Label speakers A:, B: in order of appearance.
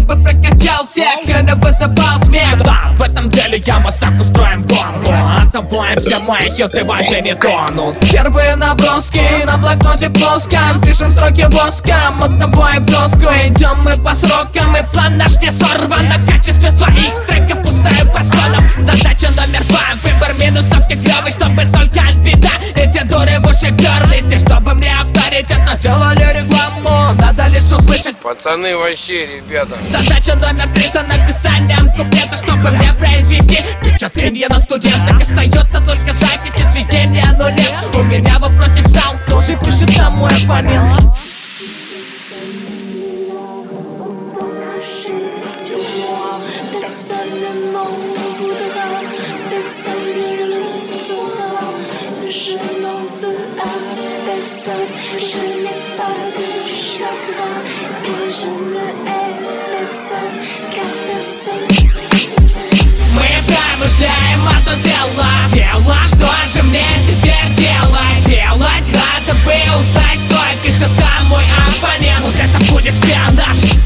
A: чтобы прокачал всех и не вызывал смех. Да, в этом деле я массак устроим бомбу. Оттопоем все мои хиты в воде не тонут. Первые наброски на блокноте плоском, пишем строки воском, оттопоем доску. Идем мы по срокам, и план наш не сорван. На качестве своих треков пустая по склонам. Задача номер 2, выбор минусов не клёвый, чтобы только беда. Эти дуры в уши перлись, и чтобы мне авторитетно сделали рекламу, надо лишь услышать:
B: пацаны, вообще, ребята.
A: задача номер 3 за написанием куплета, чтобы мне произвести впечатление на студентах. Остается только записи, сведения, но нет. У меня вопросик ждал, тоже пишет там мой оппонент.
C: Personne ne m'en voudra, personne ne le saura. Je n'en veux à personne, je n'ai pas de chagrin. Et je ne hais personne, car personne.
A: Мы промышляем одно дело, что же мне теперь делать? Делать, надо бы узнать, что пишет там мой оппонент. Вот это будет шпионаж.